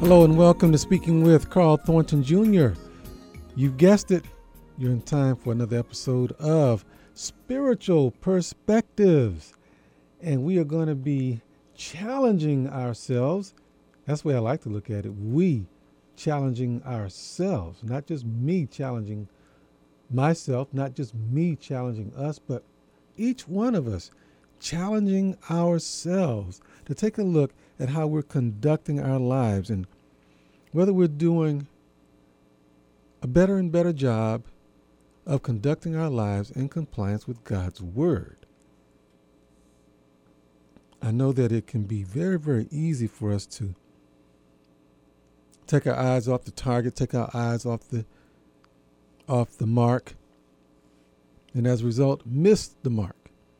Hello and welcome to Speaking with Carl Thornton Jr. You guessed it, you're in time for another episode of Spiritual Perspectives. And we are going to be challenging ourselves. That's the way I like to look at it. We challenging ourselves, not just me challenging myself, not just me challenging us, but each one of us challenging ourselves to take a look at how we're conducting our lives and whether we're doing a better and better job of conducting our lives in compliance with God's Word. I know that it can be very, very easy for us to take our eyes off the target, take our eyes off the mark, and as a result, miss the mark.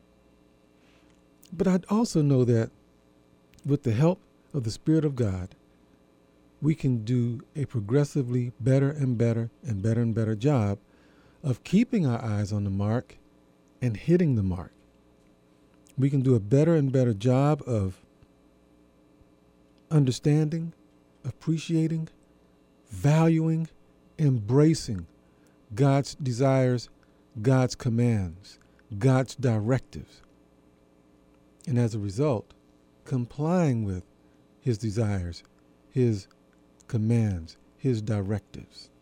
But I also know that with the help of the Spirit of God, we can do a progressively better and better and better and better job of keeping our eyes on the mark and hitting the mark. We can do a better and better job of understanding, appreciating, valuing, embracing God's desires, God's commands, God's directives. And as a result, complying with His desires, His commands, His directives.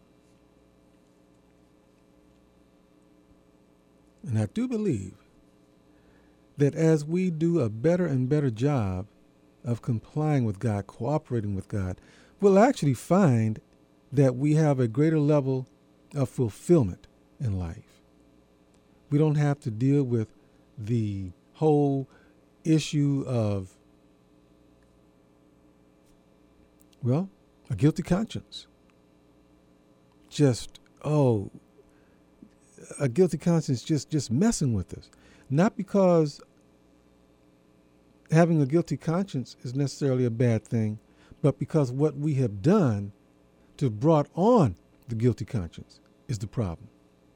And I do believe that as we do a better and better job of complying with God, cooperating with God, we'll actually find that we have a greater level of fulfillment in life. We don't have to deal with the whole issue of, a guilty conscience. A guilty conscience just messing with us. Not because having a guilty conscience is necessarily a bad thing, but because what we have done to brought on the guilty conscience is the problem.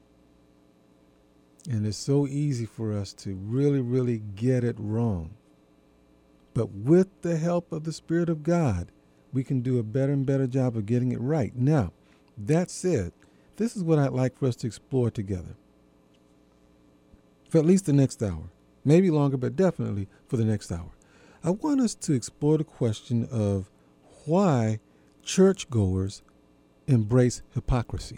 And it's so easy for us to really, really get it wrong. But with the help of the Spirit of God, we can do a better and better job of getting it right. Now, that said, this is what I'd like for us to explore together for at least the next hour. Maybe longer, but definitely for the next hour. I want us to explore the question of why churchgoers embrace hypocrisy.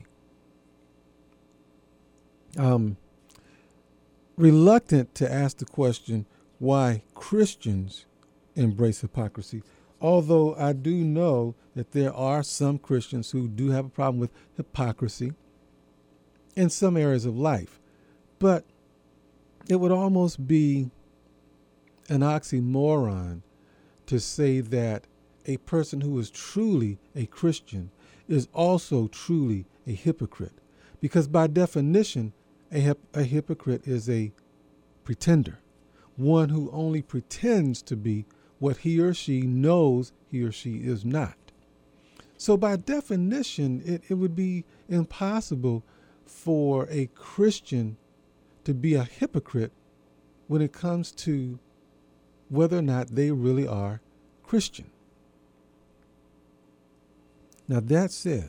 Reluctant to ask the question why Christians embrace hypocrisy, although I do know that there are some Christians who do have a problem with hypocrisy in some areas of life. But it would almost be an oxymoron to say that a person who is truly a Christian is also truly a hypocrite. Because by definition, a hypocrite is a pretender, one who only pretends to be what he or she knows he or she is not. So by definition, it would be impossible for a Christian to be a hypocrite when it comes to whether or not they really are Christian. Now that said,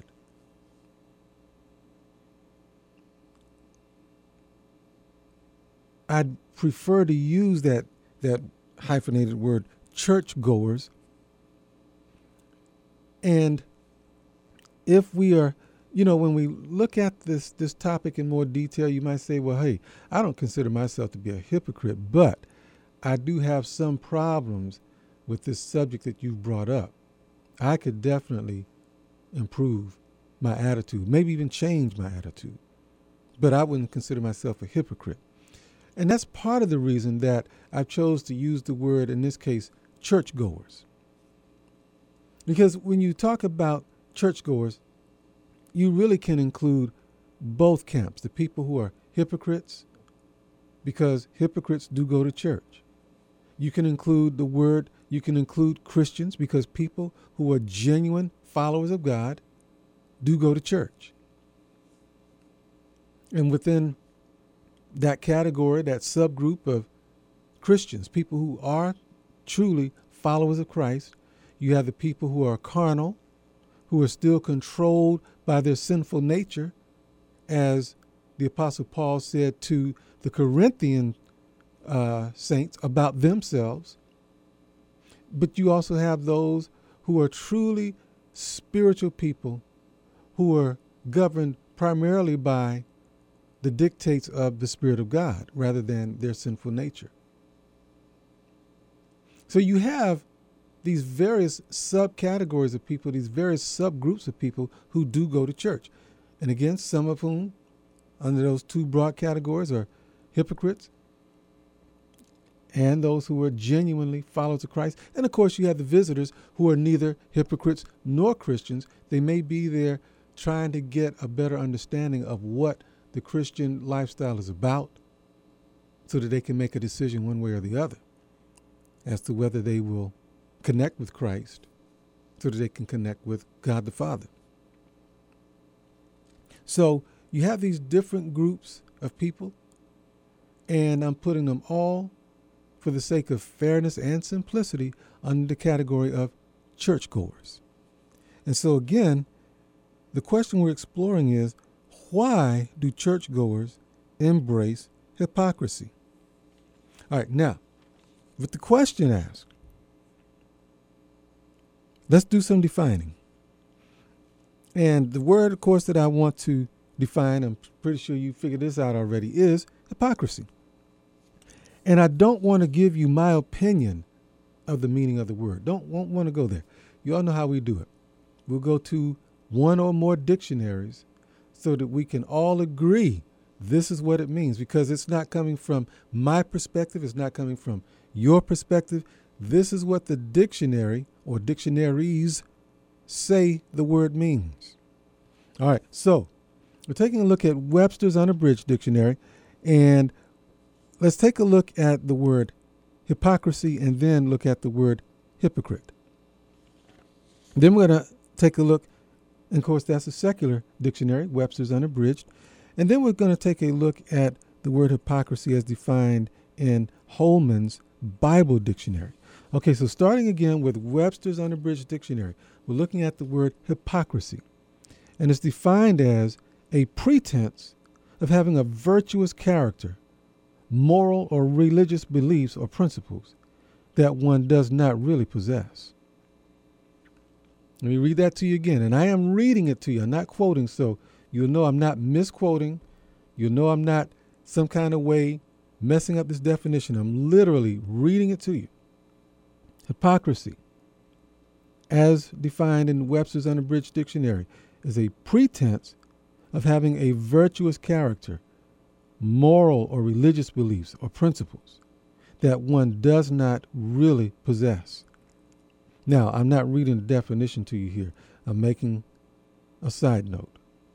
I'd prefer to use that hyphenated word, churchgoers. And if we are, when we look at this topic in more detail, you might say, well, hey, I don't consider myself to be a hypocrite, but I do have some problems with this subject that you've brought up. I could definitely improve my attitude, maybe even change my attitude, but I wouldn't consider myself a hypocrite. And that's part of the reason that I chose to use the word, in this case, churchgoers. Because when you talk about churchgoers, you really can include both camps, the people who are hypocrites, because hypocrites do go to church. You can include Christians, because people who are genuine followers of God do go to church. And within that category, that subgroup of Christians, people who are truly followers of Christ, you have the people who are carnal, who are still controlled by their sinful nature, as the Apostle Paul said to the Corinthian saints about themselves. But you also have those who are truly spiritual people who are governed primarily by the dictates of the Spirit of God rather than their sinful nature. So you have these various subcategories of people, these various subgroups of people who do go to church. And again, some of whom, under those two broad categories, are hypocrites and those who are genuinely followers of Christ. And of course, you have the visitors who are neither hypocrites nor Christians. They may be there trying to get a better understanding of what the Christian lifestyle is about so that they can make a decision one way or the other as to whether they will connect with Christ so that they can connect with God the Father. So you have these different groups of people, and I'm putting them all, for the sake of fairness and simplicity, under the category of churchgoers. And so again, the question we're exploring is, why do churchgoers embrace hypocrisy? All right, now, with the question asked, let's do some defining. And the word, of course, that I want to define, I'm pretty sure you figured this out already, is hypocrisy. And I don't want to give you my opinion of the meaning of the word. Won't want to go there. You all know how we do it. We'll go to one or more dictionaries so that we can all agree this is what it means, because it's not coming from my perspective. It's not coming from your perspective. This is what the dictionary or dictionaries say the word means. All right, so we're taking a look at Webster's Unabridged Dictionary, and let's take a look at the word hypocrisy and then look at the word hypocrite. Then we're going to take a look, and of course that's a secular dictionary, Webster's Unabridged, and then we're going to take a look at the word hypocrisy as defined in Holman's Bible Dictionary. Okay, so starting again with Webster's Unabridged Dictionary, we're looking at the word hypocrisy. And it's defined as a pretense of having a virtuous character, moral or religious beliefs or principles that one does not really possess. Let me read that to you again. And I am reading it to you. I'm not quoting, so you'll know I'm not misquoting. You'll know I'm not some kind of way messing up this definition. I'm literally reading it to you. Hypocrisy, as defined in Webster's Unabridged Dictionary, is a pretense of having a virtuous character, moral or religious beliefs or principles that one does not really possess. Now, I'm not reading the definition to you here. I'm making a side note.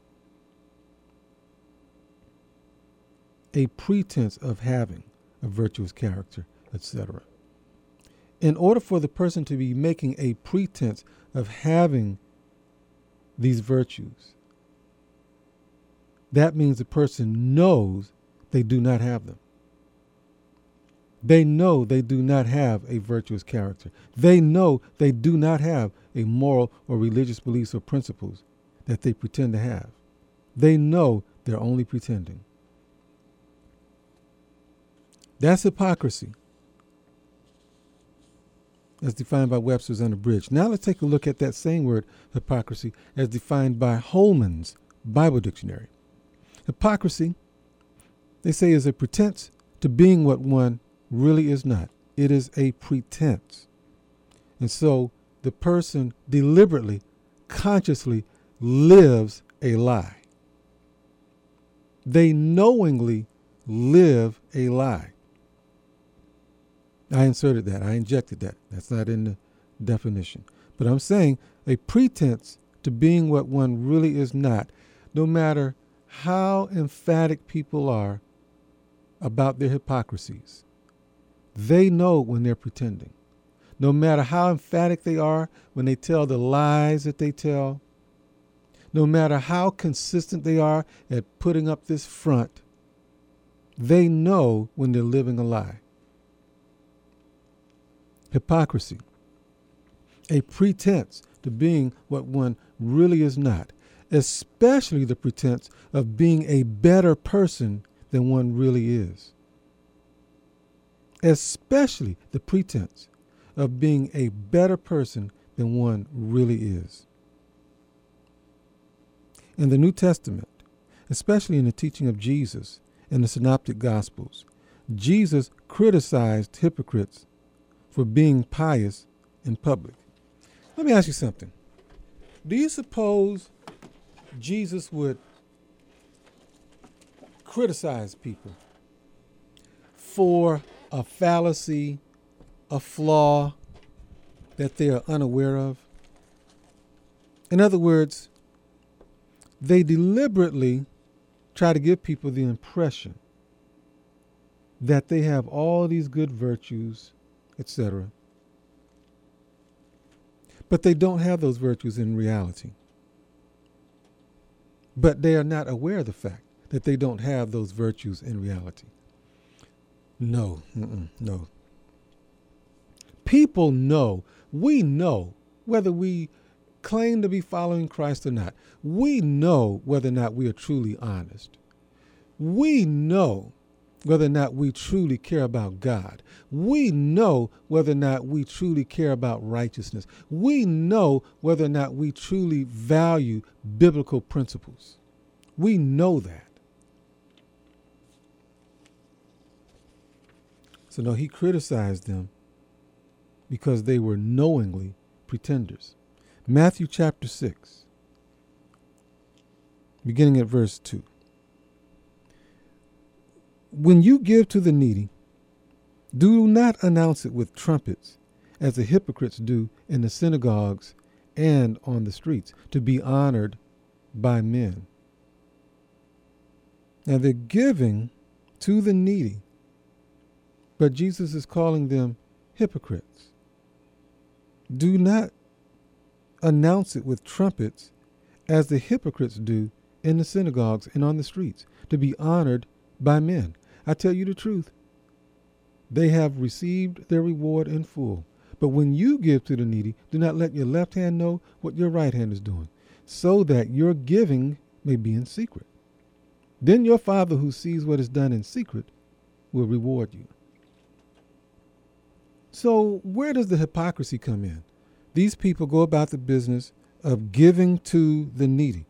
A pretense of having a virtuous character, etc. In order for the person to be making a pretense of having these virtues, that means the person knows they do not have them. They know they do not have a virtuous character. They know they do not have a moral or religious beliefs or principles that they pretend to have. They know they're only pretending. That's hypocrisy, as defined by Webster's Unabridged. Now let's take a look at that same word, hypocrisy, as defined by Holman's Bible Dictionary. Hypocrisy, they say, is a pretense to being what one really is not. It is a pretense. And so the person deliberately, consciously lives a lie. They knowingly live a lie. I inserted that. I injected that. That's not in the definition. But I'm saying a pretense to being what one really is not, no matter how emphatic people are about their hypocrisies. They know when they're pretending. No matter how emphatic they are when they tell the lies that they tell, no matter how consistent they are at putting up this front, they know when they're living a lie. Hypocrisy, a pretense to being what one really is not, especially the pretense of being a better person than one really is. Especially the pretense of being a better person than one really is. In the New Testament, especially in the teaching of Jesus in the Synoptic Gospels, Jesus criticized hypocrites for being pious in public. Let me ask you something. Do you suppose Jesus would criticize people for a fallacy, a flaw that they are unaware of? In other words, they deliberately try to give people the impression that they have all these good virtues, etc. But they don't have those virtues in reality. But they are not aware of the fact that they don't have those virtues in reality. No. People know, we know, whether we claim to be following Christ or not. We know whether or not we are truly honest. We know whether or not we truly care about God. We know whether or not we truly care about righteousness. We know whether or not we truly value biblical principles. We know that. So no, he criticized them because they were knowingly pretenders. Matthew chapter 6, beginning at verse 2. When you give to the needy, do not announce it with trumpets, as the hypocrites do in the synagogues and on the streets, to be honored by men. Now they're giving to the needy, but Jesus is calling them hypocrites. Do not announce it with trumpets, as the hypocrites do in the synagogues and on the streets, to be honored by men. I tell you the truth, they have received their reward in full. But when you give to the needy, do not let your left hand know what your right hand is doing, so that your giving may be in secret. Then your Father who sees what is done in secret will reward you. So where does the hypocrisy come in? These people go about the business of giving to the needy.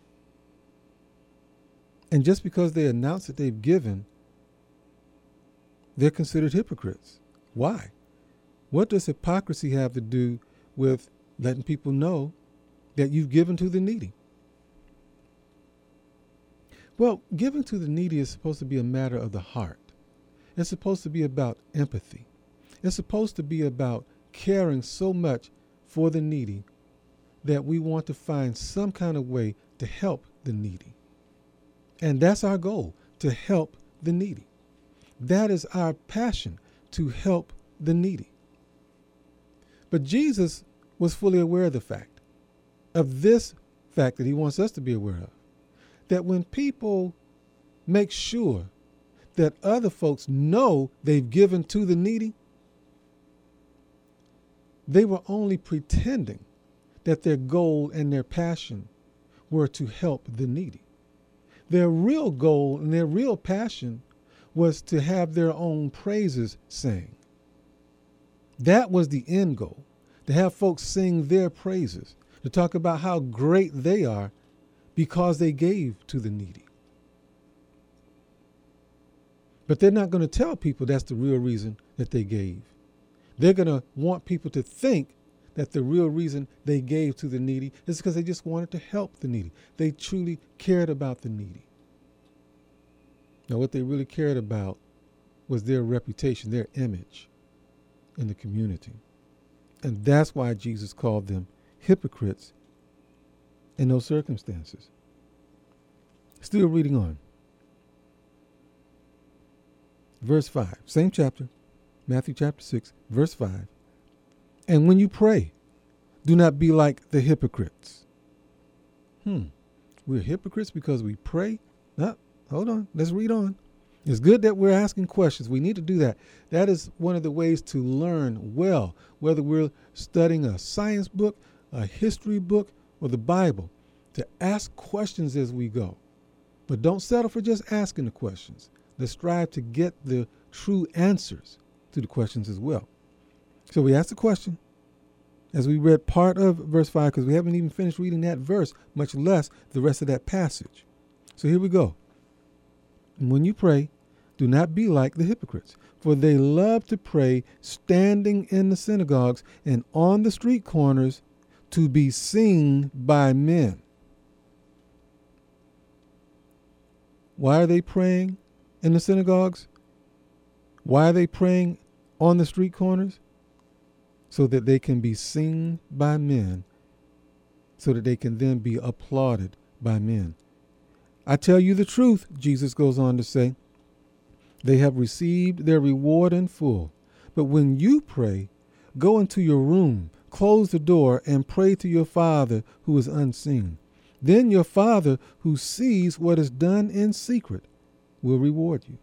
And just because they announce that they've given, they're considered hypocrites. Why? What does hypocrisy have to do with letting people know that you've given to the needy? Well, giving to the needy is supposed to be a matter of the heart. It's supposed to be about empathy. It's supposed to be about caring so much for the needy that we want to find some kind of way to help the needy. And that's our goal, to help the needy. That is our passion, to help the needy. But Jesus was fully aware of the fact, of this fact that he wants us to be aware of, that when people make sure that other folks know they've given to the needy, they were only pretending that their goal and their passion were to help the needy. Their real goal and their real passion was to have their own praises sang. That was the end goal, to have folks sing their praises, to talk about how great they are because they gave to the needy. But they're not going to tell people that's the real reason that they gave. They're going to want people to think that the real reason they gave to the needy is because they just wanted to help the needy. They truly cared about the needy. Now, what they really cared about was their reputation, their image in the community. And that's why Jesus called them hypocrites in those circumstances. Still reading on. Verse 5, same chapter, Matthew chapter 6, verse 5. And when you pray, do not be like the hypocrites. We're hypocrites because we pray? No, hold on, let's read on. It's good that we're asking questions. We need to do that. That is one of the ways to learn well, whether we're studying a science book, a history book, or the Bible, to ask questions as we go. But don't settle for just asking the questions. Let's strive to get the true answers to the questions as well. So we asked the question as we read part of verse 5, because we haven't even finished reading that verse, much less the rest of that passage. So here we go. When you pray, do not be like the hypocrites, for they love to pray standing in the synagogues and on the street corners to be seen by men. Why are they praying in the synagogues? Why are they praying on the street corners? So that they can be seen by men, so that they can then be applauded by men. I tell you the truth, Jesus goes on to say, they have received their reward in full. But when you pray, go into your room, close the door, and pray to your Father who is unseen. Then your Father who sees what is done in secret will reward you.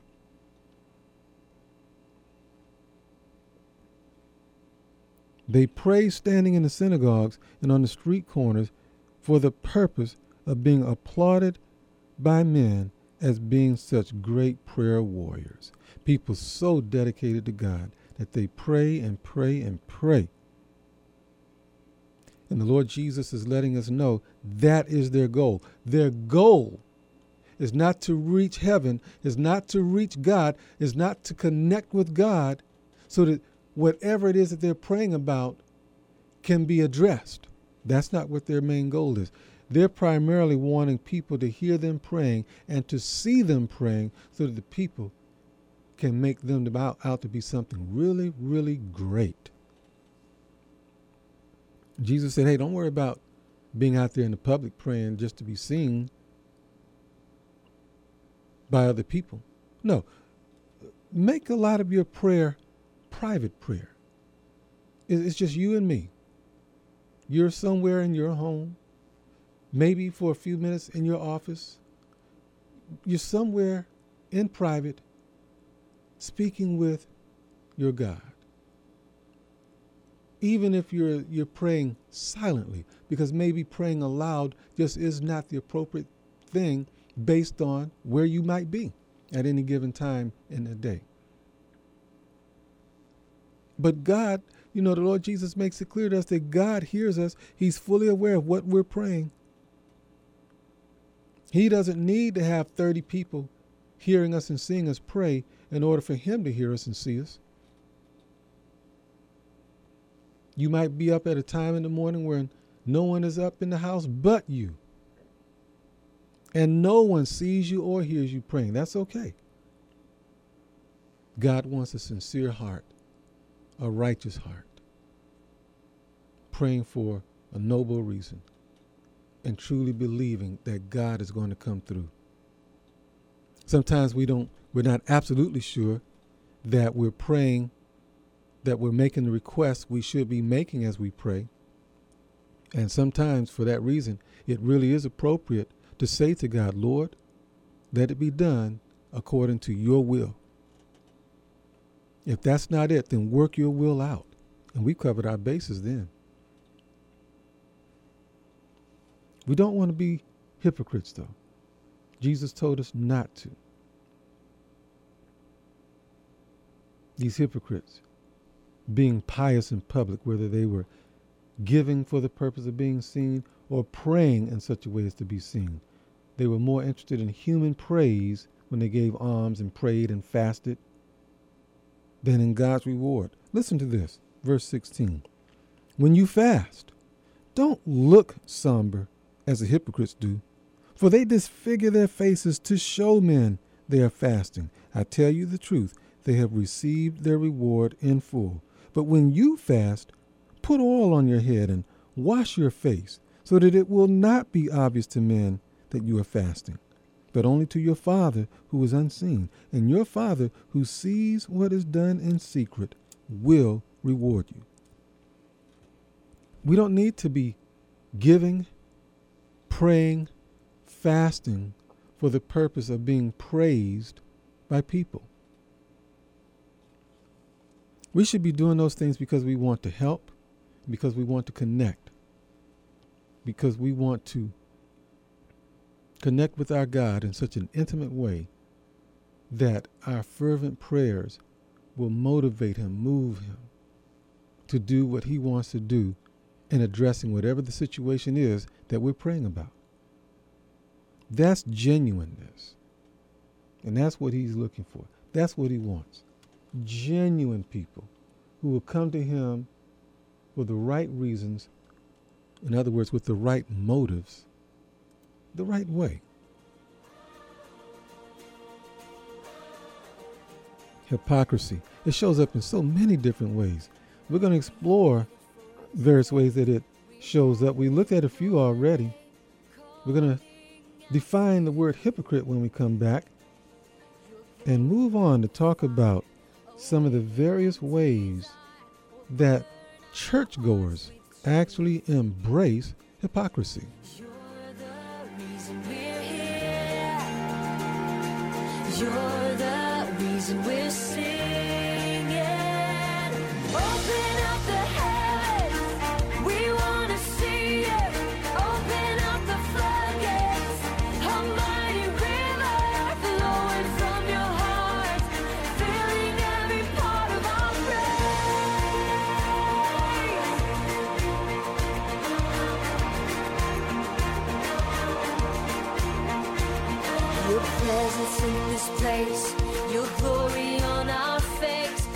They pray standing in the synagogues and on the street corners for the purpose of being applauded by men as being such great prayer warriors. People so dedicated to God that they pray and pray and pray. And the Lord Jesus is letting us know that is their goal. Their goal is not to reach heaven, is not to reach God, is not to connect with God so that whatever it is that they're praying about can be addressed. That's not what their main goal is. They're primarily wanting people to hear them praying and to see them praying so that the people can make them out to be something really, really great. Jesus said, hey, don't worry about being out there in the public praying just to be seen by other people. No, make a lot of your prayer private prayer. It's just you and me. You're somewhere in your home, maybe for a few minutes in your office. You're somewhere in private speaking with your God. Even if you're praying silently, because maybe praying aloud just is not the appropriate thing based on where you might be at any given time in the day. But God, the Lord Jesus makes it clear to us that God hears us. He's fully aware of what we're praying. He doesn't need to have 30 people hearing us and seeing us pray in order for him to hear us and see us. You might be up at a time in the morning when no one is up in the house but you. And no one sees you or hears you praying. That's okay. God wants a sincere heart, a righteous heart, praying for a noble reason and truly believing that God is going to come through. Sometimes we're not absolutely sure that we're praying, that we're making the requests we should be making as we pray. And sometimes for that reason, it really is appropriate to say to God, Lord, let it be done according to your will. If that's not it, then work your will out. And we covered our bases then. We don't want to be hypocrites, though. Jesus told us not to. These hypocrites, being pious in public, whether they were giving for the purpose of being seen or praying in such a way as to be seen. They were more interested in human praise when they gave alms and prayed and fasted than in God's reward. Listen to this, verse 16. When you fast, don't look somber as the hypocrites do, for they disfigure their faces to show men they are fasting. I tell you the truth, they have received their reward in full. But when you fast, put oil on your head and wash your face, so that it will not be obvious to men that you are fasting, but only to your Father who is unseen. And your Father who sees what is done in secret will reward you. We don't need to be giving, praying, fasting for the purpose of being praised by people. We should be doing those things because we want to help, because we want to connect. because we want to connect with our God in such an intimate way that our fervent prayers will motivate him, move him to do what he wants to do in addressing whatever the situation is that we're praying about. That's genuineness. And that's what he's looking for. That's what he wants. Genuine people who will come to him for the right reasons, in other words, with the right motives, the right way. Hypocrisy. It shows up in so many different ways. We're going to explore various ways that it shows up. We looked at a few already. We're going to define the word hypocrite when we come back and move on to talk about some of the various ways that churchgoers actually embrace hypocrisy. You're the reason we're here. You're the reason we're singing. Open up the heavens, we want to see you. Open up the floodgates, a mighty river flowing from your heart, filling every part of our praise. Your presence in this place